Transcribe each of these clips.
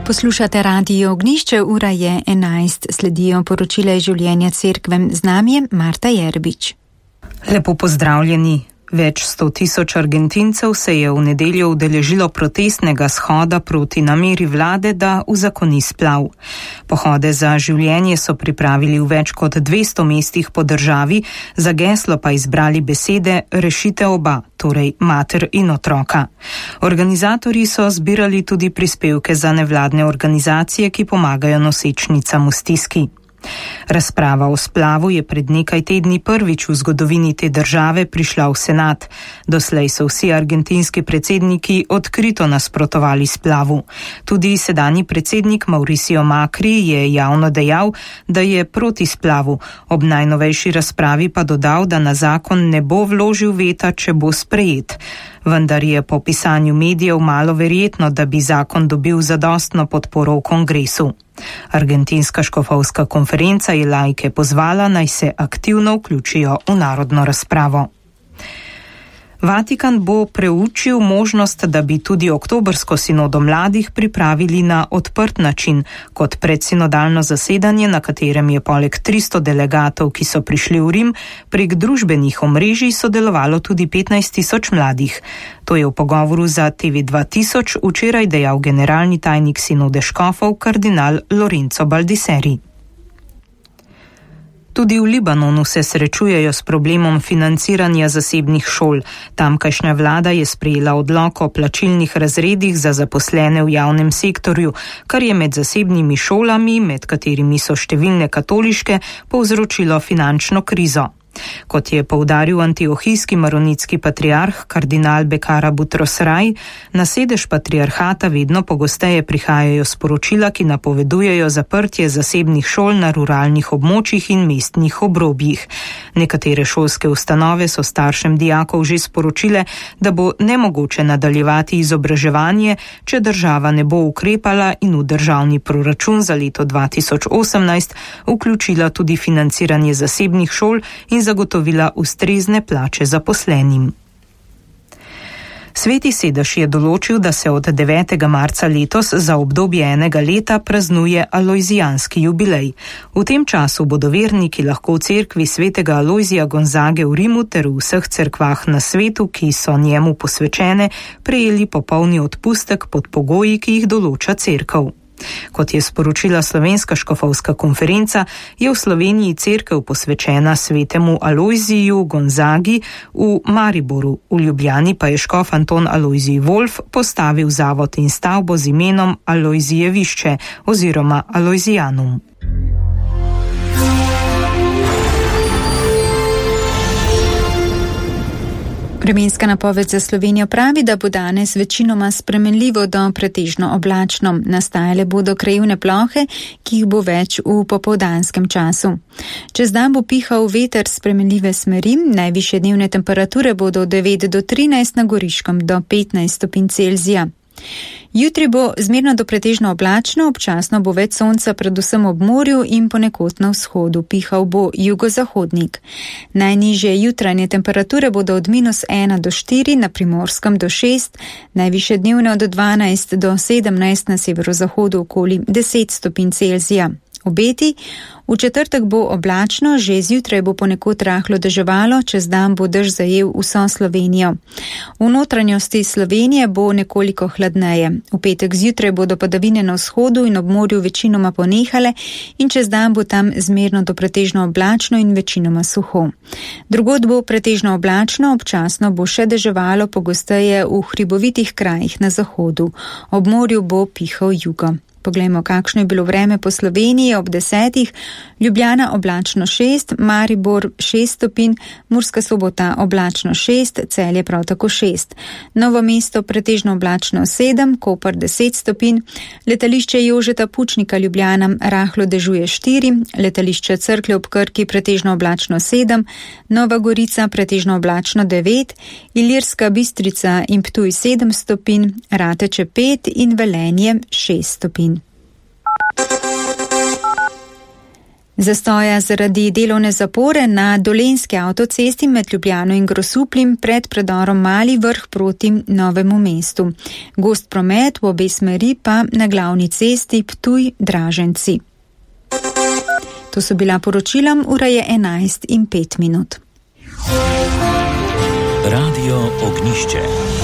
Poslušate Radio Ognišče, ura je 11, sledijo poročila iz življenja cerkve, z nami je Marta Jerbič. Lepo pozdravljeni. Več 100.000 Argentincev se je v nedeljo udeležilo protestnega shoda proti nameri vlade, da uzakoni splav. Pohode za življenje so pripravili v več kot 200 mestih po državi, za geslo pa izbrali besede rešite oba, torej mater in otroka. Organizatorji so zbirali tudi prispevke za nevladne organizacije, ki pomagajo nosečnicam v stiski. Razprava o splavu je pred nekaj tedni prvič v zgodovini te države prišla v senat. Doslej so vsi argentinski predsedniki odkrito nasprotovali splavu. Tudi sedanji predsednik Mauricio Macri je javno dejal, da je proti splavu. Ob najnovejši razpravi pa dodal, da na zakon ne bo vložil veta, če bo sprejet. Vendar je po pisanju medijev malo verjetno, da bi zakon dobil zadostno podporo v kongresu. Argentinska škofovska konferenca je laike pozvala, naj se aktivno vključijo v narodno razpravo. Vatikan bo preučil možnost, da bi tudi oktobrsko sinodo mladih pripravili na odprt način, kot predsinodalno zasedanje, na katerem je poleg 300 delegatov, ki so prišli v Rim, prek družbenih omrežij sodelovalo tudi 15.000 mladih. To je v pogovoru za TV 2000 včeraj dejal generalni tajnik sinode škofov kardinal Lorenzo Baldisseri. Tudi v Libanonu se srečujejo s problemom financiranja zasebnih šol. Tamkajšnja vlada je sprejela odlok o plačilnih razredih za zaposlene v javnem sektorju, kar je med zasebnimi šolami, med katerimi so številne katoliške, povzročilo finančno krizo. Kot je poudaril antiohijski maronitski patriarh kardinal Bekara Butros Rai, na sedež patriarhata vedno pogosteje prihajajo sporočila, ki napovedujejo zaprtje zasebnih šol na ruralnih območjih in mestnih obrobjih. Nekatere šolske ustanove so staršem dijakov že sporočile, da bo nemogoče nadaljevati izobraževanje, če država ne bo ukrepala in v državni proračun za leto 2018 vključila tudi financiranje zasebnih šol in zagotovila ustrezne plače zaposlenim. Sveti sedež je določil, da se od 9. marca letos za obdobje enega leta praznuje alojzijanski jubilej. V tem času bodo verniki lahko v cerkvi svetega Alojzija Gonzage v Rimu ter v vseh cerkvah na svetu, ki so njemu posvečene, prejeli popolni odpustek pod pogoji, ki jih določa cerkev. Kot je sporočila Slovenska škofovska konferenca, je v Sloveniji cerkev posvečena svetemu Alojziju Gonzagi v Mariboru. V Ljubljani pa je škof Anton Alojzij Wolf postavil zavod in stavbo z imenom Alojzijevišče oziroma Alojzijanum. Vremenska napoved za Slovenijo pravi, da bo danes večinoma spremenljivo do pretežno oblačno. Nastajale bodo krajevne plohe, ki jih bo več v popoldanskem času. Čez dan bo pihal veter spremenljive smeri, najvišje dnevne temperature bodo od 9 do 13, na Goriškem do 15 stopinj Celzija. Jutri bo zmerno do pretežno oblačno, občasno bo več sonca predvsem ob morju in ponekod na vzhodu, pihal bo jugozahodnik. Najnižje jutranje temperature bodo od -1 do 4, na Primorskem do 6, najvišje dnevne od 12 do 17, na severozahodu okoli 10 stopinj Celzija. Obeti. V četrtek bo oblačno, že zjutraj bo ponekod rahlo deževalo, čez dan bo dež zajel vso Slovenijo. V notranjosti Slovenije bo nekoliko hladneje. V petek zjutraj bodo padavine na vzhodu in ob morju večinoma ponehale in čez dan bo tam zmerno do pretežno oblačno in večinoma suho. Drugod bo pretežno oblačno, občasno bo še deževalo, pogosteje v hribovitih krajih na zahodu. Ob morju bo pihal jugo. Poglejmo, kakšno je bilo vreme po Sloveniji ob 10. Ljubljana oblačno 6, Maribor 6 stopinj, Murska Sobota oblačno 6, Celje prav tako 6. Novo mesto pretežno oblačno 7, Koper 10 stopinj, letališče Jožeta Pučnika Ljubljana rahlo dežuje 4, letališče Cerklje ob Krki pretežno oblačno 7, Nova Gorica pretežno oblačno 9, Ilirska Bistrica in Ptuj 7 stopinj, Rateče 5 in Velenje 6 stopinj. Zastoja zaradi delovne zapore na Dolenjski avtocesti med Ljubljano in Grosupljem pred predorom Mali Vrh proti Novemu mestu. Gost promet v obe smeri pa na glavni cesti Ptuj-Draženci. To so bila poročila, ura je 11:05. Radio Ognišče.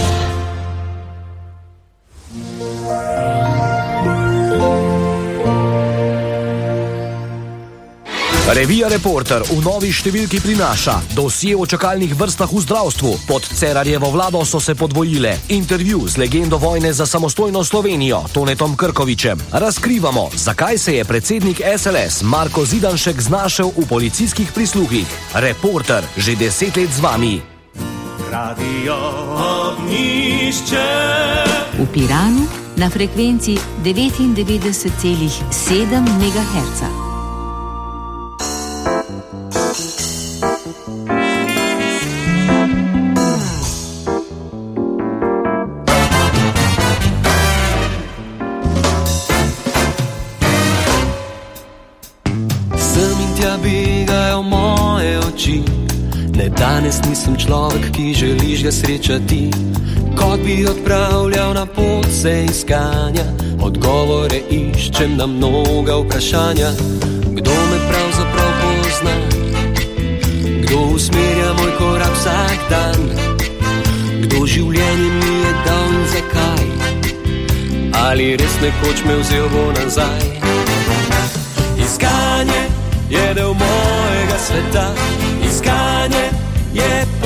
Revija Reporter v novi številki prinaša dosje o čakalnih vrstah v zdravstvu. Pod Cerarjevo vlado so se podvojile. Intervju z legendo vojne za samostojno Slovenijo, Tonetom Krkovičem. Razkrivamo, zakaj se je predsednik SLS Marko Zidanšek znašel v policijskih prisluhih. Reporter, že 10 let z vami. Radio Ognišče. V Piranu na frekvenci 99,7 MHz. Begajo moje oči. Ne, danes nisem človek, ki želiš ga srečati. Kot bi odpravljal na pot se iskanja, odgovore iščem na mnoga vprašanja. Kdo me pravzaprav pozna? Kdo usmerja moj korak vsak dan? Kdo življenje mi je dal in zakaj? Ali res nekoč me vzel bo nazaj? Iskanje je del mojega sveta, iskanje je